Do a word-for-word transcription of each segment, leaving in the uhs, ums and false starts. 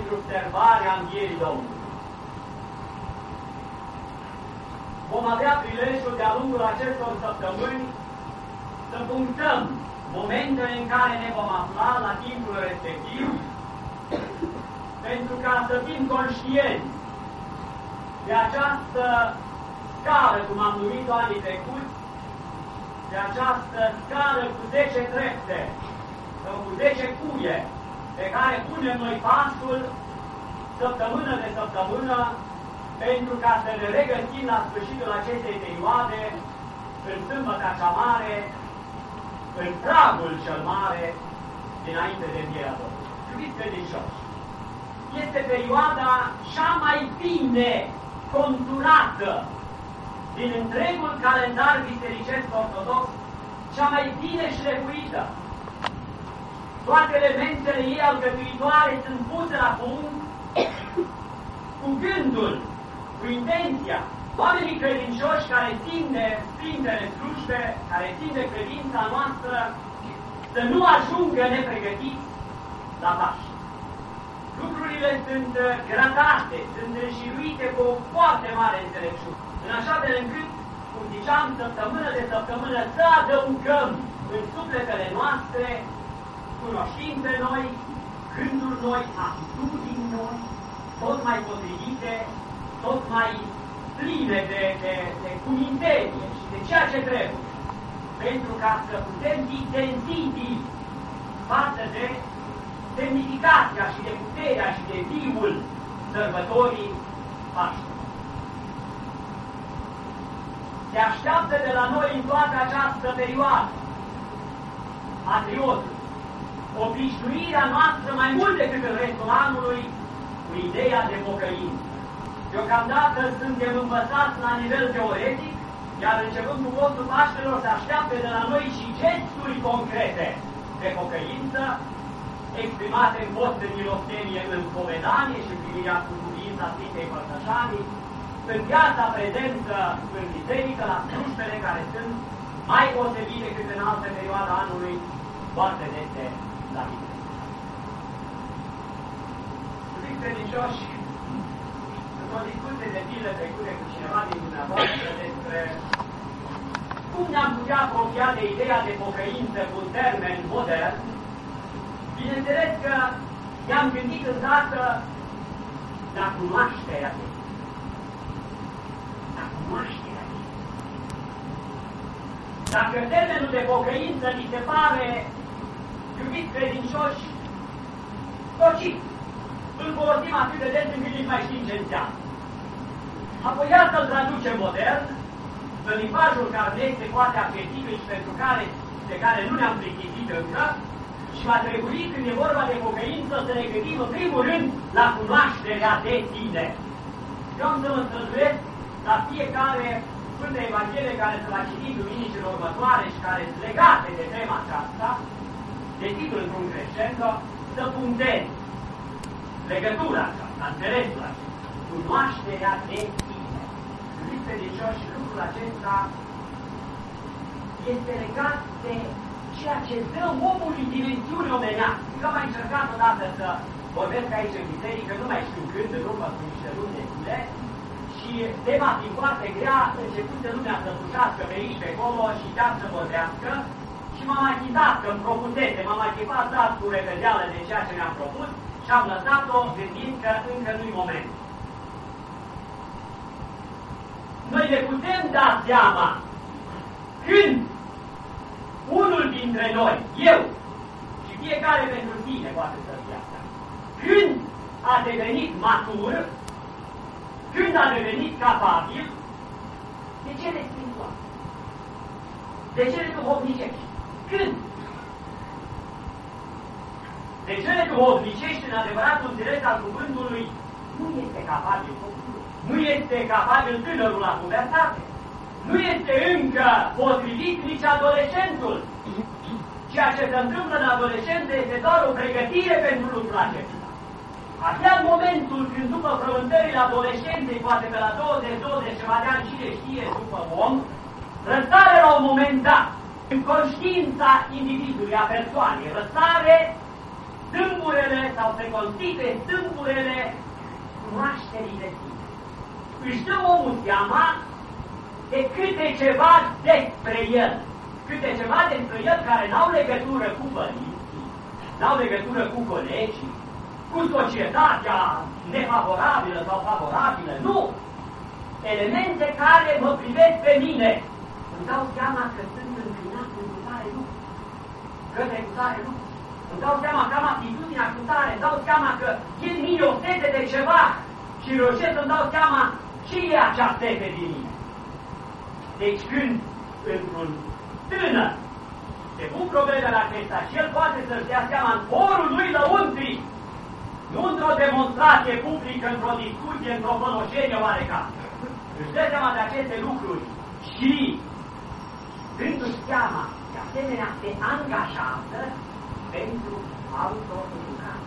pentru observarea învierii Domnului. Vom avea prilejul de-a lungul acestor săptămâni să punctăm momentele în care ne vom afla la timpul respectiv, pentru ca să fim conștienți de această scară, cum am numit-o anii trecuți, de această scară cu zece trepte, sau cu zece cuie, pe care punem noi pasul săptămână de săptămână, pentru ca să ne regăsim la sfârșitul acestei perioade, în sâmbăta cea mare, în pragul cel mare, dinainte de învierea Domnului. Iubiți credincioși, este perioada cea mai bine conturată din întregul calendar bisericesc ortodox, cea mai bine șlefuită. Toate elementele ei alcătuitoare sunt puse la punct cu gândul, cu intenția. Oamenii credincioși care țin de Sfintele slujbe, care țin de credința noastră, să nu ajungă nepregătiți la Paști. Lucrurile sunt gratate, sunt înșiruite cu o foarte mare înțelepciune, în așa fel încât, cum ziceam, săptămână de săptămână să adăugăm în sufletele noastre cunoștințe noi, gânduri noi, atitudini noi, tot mai potrivite, tot mai pline de, de, de cumintenie și de ceea ce trebuie, pentru ca să putem fi sensibili față de semnificația și de puterea și de viul sărbătorii Paști. Se așteaptă de la noi în toată această perioadă patriotul, obișnuirea noastră mai mult decât în restul anului cu ideea de pocăință. Deocamdată suntem învățați la nivel teoretic, iar începând cu postul Paștelor se așteaptă de la noi și gesturi concrete de pocăință, exprimate în post de milostenie, în povedanie și primirea cu cuvința Sfintei Părtășanii, în viața prezență în biserică, la slujbele care sunt mai potrivite decât în altă perioadă anului, foarte dese la biserică. Iubiți credincioși, într-o discuție de zile trecute cu cineva din dumneavoastră despre cum ne-am putea apropia de ideea de pocăință cu un termen modern, bineînțeles că ne-am gândit îndată la cunoașterea de la cunoașterea de Dacă termenul de pocăință mi se pare, iubiți credincioși, tocit, îl folosim atât de des încât nici mai știm ce înseamnă. Apoi ia să-l traducem modern, în limbajul care ne este foarte accesibil și pentru care, de care nu ne-am plictisit încă, și va trebui, când e vorba de pocăință, să ne gândim în primul rând la cunoașterea de sine. Eu am să mă străduiesc la fiecare Sfântă Evanghelie care se va citi duminicile următoare și care sunt legate de tema aceasta, de titlul într-un crescendo, să punctez legătura aceasta, înțelesul acesta, cunoașterea de sine. Iubiți credincioși, și lucrul acesta este legat de ceea ce dă omului dimensiune omenească. Eu am mai încercat odată să vorbesc aici în biserică, nu mai știu când, în urmă cu niște luni de zile, și tema fiind foarte grea, începuse lumea să slușească pe aici, pe acolo și chiar să vorbească, și m-am achitat că îmi propusese, m-am achitat dat cu repedeală de ceea ce mi-am propus și am lăsat-o gândind că încă nu-i moment. Noi ne putem da seama când unul dintre noi, eu, și fiecare pentru tine poate să fie asta, când a devenit matur, când a devenit capabil de cele spirituale, de cele duhovnicești. Când? De cele duhovnicești, în adevăratul înțeles al cuvântului, nu este capabil copilul, nu este capabil tânărul la pubertate, nu este încă potrivit nici adolescentul. Ceea ce se întâmplă în adolescență este doar o pregătire pentru lucrul acesta. Abia în momentul când, după frământările adolescenței, poate pe la douăzeci douăzeci ceva de ani, cine știe, după om, răsare la un moment dat, în conștiința individului, a persoanei, răsare stâmburele sau se constituie stâmburele cunoașterii de sine. Își dă omul seama de câte ceva despre el, câte ceva despre el care n-au legătură cu părinții, n-au legătură cu colegii, cu societatea nefavorabilă sau favorabilă, nu! Elemente care mă privesc pe mine. Îmi dau seama că sunt înclinat în cutare lucru, către cutare lucru. Îmi dau seama că am atitudinea cutare, îmi dau seama că e în mine o sete de ceva și reușesc să-mi dau seama ce e acea sete din mine. Deci când într-un tânăr se pun problemele acestea și el poate să-și dea seama în orul lui lăuntric, nu într-o demonstrație publică, într-o discuție, într-o făloșenie oarecare. Își dă seama de aceste lucruri și, dându-și seama, de asemenea, se angajează pentru autoeducare.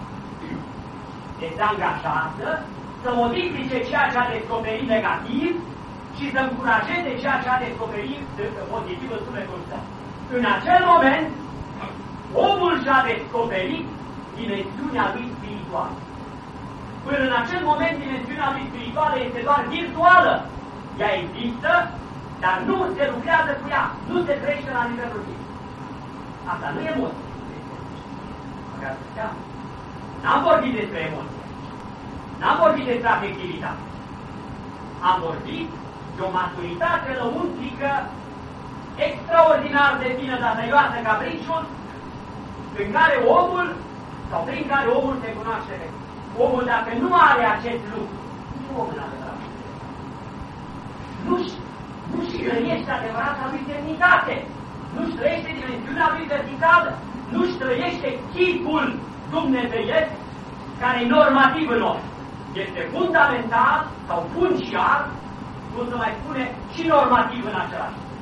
Se angajează să modifice ceea ce a descoperit negativ și să încurajeze ceea ce a descoperit pozitiv în sufletul său. În acel moment, omul și-a descoperit dimensiunea lui spirituală. Până în acel moment, dimensiunea lui spirituală este doar virtuală. Ea există, dar nu se lucrează cu ea, nu se trăiește la nivelul ei. Asta nu e emoție. N-am vorbit despre emoție. N-am vorbit despre afectivitate. Am vorbit de o maturitate lăuntrică extraordinar de bine datăioasă ca principiul, în care omul, sau prin care omul se cunoaște. Omul, dacă nu are acest lucru, nu omul adevărat. Nu-și nu-și trăiește adevărata lui demnitate, nu-și trăiește dimensiunea lui verticală, nu-și trăiește chipul dumnezeiesc care e normativ în om. Este fundamental sau funciar, cum se mai spune, și normativ în același timp.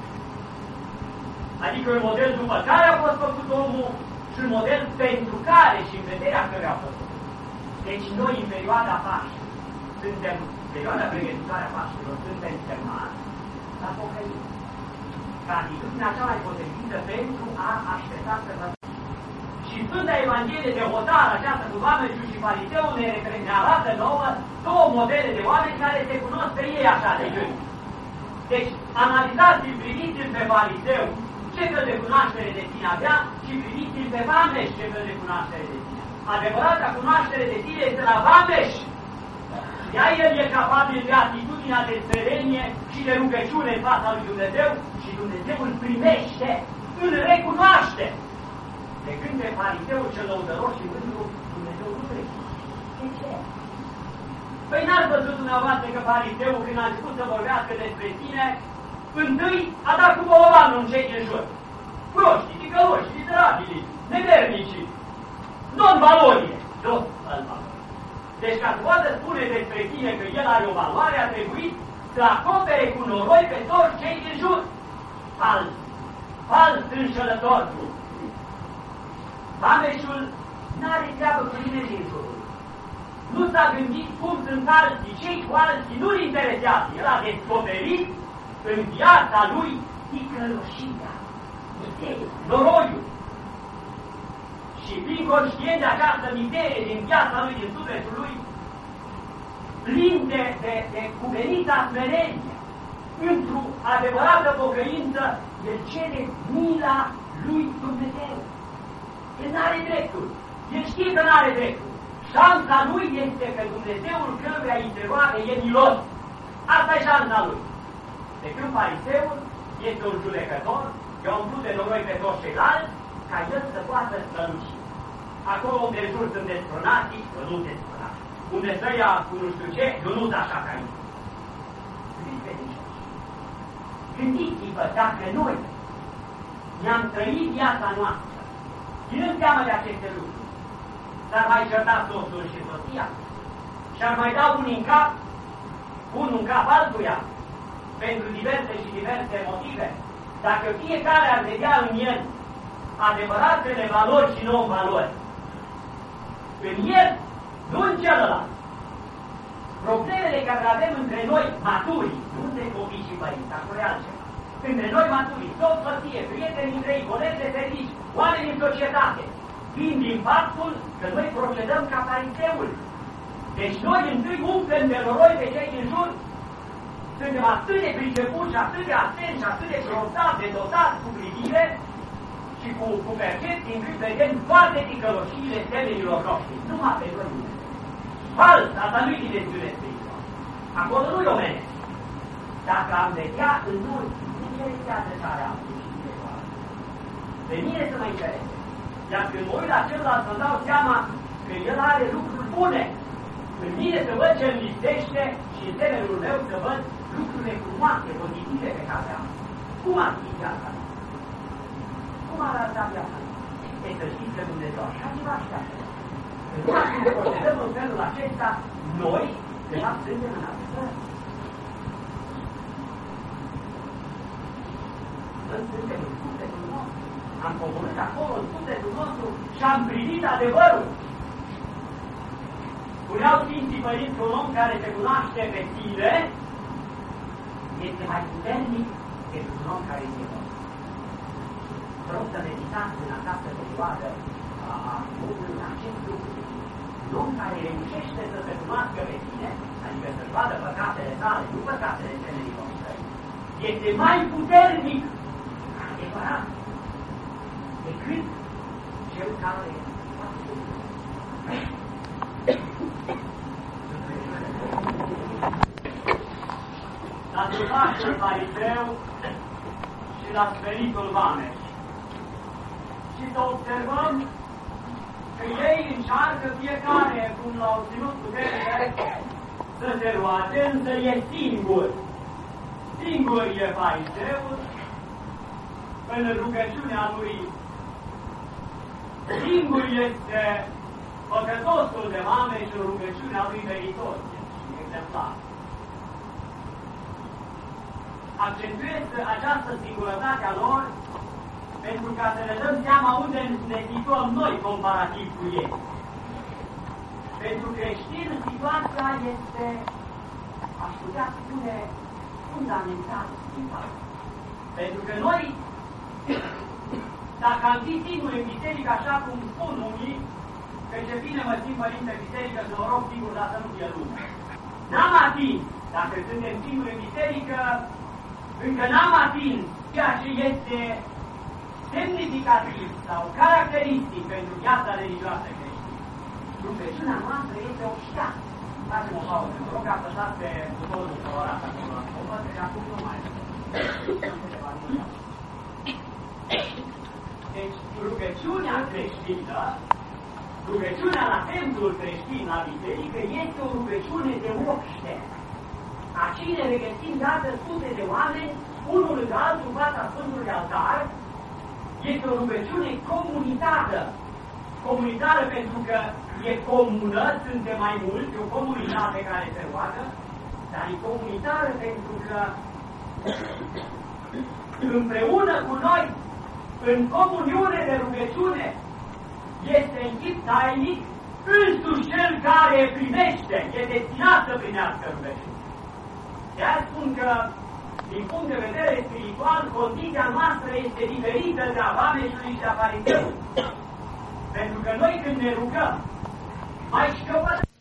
Adică un model după care a fost făcut omul și un model pentru care și în vederea care a fost făcut. Deci noi, în perioada Paștilor, suntem, perioada pregătitoare a Paștilor, suntem semnați la pocăință. Ca atitudinea cea mai potrivită pentru a aștepta să vă. Și Sfânta Evanghelie de Hotar, această cu vameșul și fariseu, ne, ne arată nouă două modele de oameni care se cunosc pe ei așa de gând. Deci, analizați-l, priviți-l pe fariseu, ce fel de cunoaștere de sine avea, și priviți-l pe vameș, ce fel de cunoaștere de sine. Adevărata cunoaștere de sine este la vameș. Ea el e capabil de atitudinea de smerenie și de rugăciune în fața lui Dumnezeu și Dumnezeu îl primește, îl recunoaște. De când pe fariseul cel lăudăros și mândru, Dumnezeu nu recunoaște. De ce? Păi n-ați văzut dumneavoastră că fariseul, când a început să vorbească despre sine, întâi a dat cu bolovanul în cei din jur. Proștii, ticăloși, miserabili, nevernicii, non-valorie, nu îl valori. Deci ca să poată spune despre tine că el are o valoare, a trebuit să acopere cu noroi pe toți cei din jur. Fals, fals înșelător. Vameșul n-are treabă cu nimeni din jurul. Nu s-a gândit cum sunt alții, cei cu alții nu-l interesează. El a descoperit în viața lui ticăloșia, mizeria, noroiul. Și prin conștient de această mizerie din viața lui, din sufletul lui, plin de, de, de cuvenită smerenie, într-o adevărată pocăință, el cere mila lui Dumnezeu. El n-are dreptul. El știe că n-are dreptul. Șansa lui este că Dumnezeul căruia îi se roagă e milos. Asta e șansa lui. De când fariseul este un judecător, i-a umplut de noroi pe toți ceilalți, ca el să poată străluci. Acolo unde în jur sunt desfrânați, că nu desfrânați. Unde stă-ia cu nu știu ce, eu nu-s așa ca ei. Gândiți-vă dacă noi ne-am trăit viața noastră, ținând seama de aceste lucruri, s-ar mai certa soțul și soția și-ar mai da unii în cap, unul în cap altuia, pentru diverse și diverse motive. Dacă fiecare ar vedea în el adevăratele valori și non-valori, în el, nu în celălalt. Problemele care le avem între noi maturi, nu între copii și părinți, acolo e altceva. Între noi maturi, soț, soție, prieteni între ei, colegi de servici, oameni în societate, vin din faptul că noi procedăm ca fariseul. Deci noi întâi umplem de noroi pe cei din jur. Suntem atât de pricepuți și atât de atenți și atât de grozavi, de dotați cu privire și cu, cu percepții, încât vedem toate ticăloșiile semenilor noștri. Numai pe noi. Fals, asta nu-i dimensiune spirituală. Acolo nu-i omenesc. Dacă am vedea în noi, nu interesează care am pe mine să mă interese. Iar când mă uit la celălalt să-mi dau seama că el are lucruri bune, în mine să văd ce îmi listește și în semenul meu să văd lucrurile frumoase, pozitive pe care am. Cum ar fi viața? Cum ar arăta viața? E să știți că Dumnezeu așa ceva așteaptă. Când procedăm în felul acesta, noi, de fapt, suntem în altă. Suntem în sufletul nostru. Am coborât acolo în sufletul nostru și am primit adevărul. Spuneau Sfinții Părinți că un om care se cunoaște pe sine este mai puternic decât un om care este om. Vă rog să meditați în această perioadă a în acest lucru. Un om care reușește să se cunoască pe sine, adică să-și vadă păcatele sale, nu păcatele semenilor săi, este mai puternic, adevărat, decât cel care la slujașul fariseu și la speritul vameș. Și să observăm că ei încearcă fiecare, cum l-au ținut puterile, să se roage, însă e singur. Singur e fariseul în rugăciunea lui. Singur este păcătosul de mame și rugăciunea lui meritor și exemplar. Accentuez această singurătate a lor pentru ca să ne dăm seama unde ne situăm noi comparativ cu ei. Pentru creștin, situația este, aș putea spune, fundamental schimbată. Pentru că noi, dacă am fi singuri în biserică, așa cum spun unii, că ce bine mă simt părinte în biserică, să mă rog singur, dar să nu fie lume. N-am atins, dacă suntem singuri în biserică, încă n-am atins ceea ce este semnificativ sau caracteristic pentru viața religioasă creștină. Rugăciunea noastră este o ștea. Facem o pauză. Vă rog, apăsați pe butonul pe ora asta acolo. O văd că acum nu mai Deci, rugăciunea creștină, rugăciunea la templul creștin, la biserică, este o rugăciune de obște. A cine regăsim dată sute de oameni, unul lângă altul în fața Sfântului Altar, este o rugăciune comunitară. Comunitară pentru că e comună, suntem mai mulți, o comunitate care se roagă, dar e comunitară pentru că împreună cu noi, în comuniune de rugăciune, este în chip tainic însuși cel care primește, e destinat să primească rugăciune. De-aia spun că, din punct de vedere spiritual, condiția noastră este diferită de a vameșului și a fariseului. Pentru că noi când ne rugăm, mai scăpăm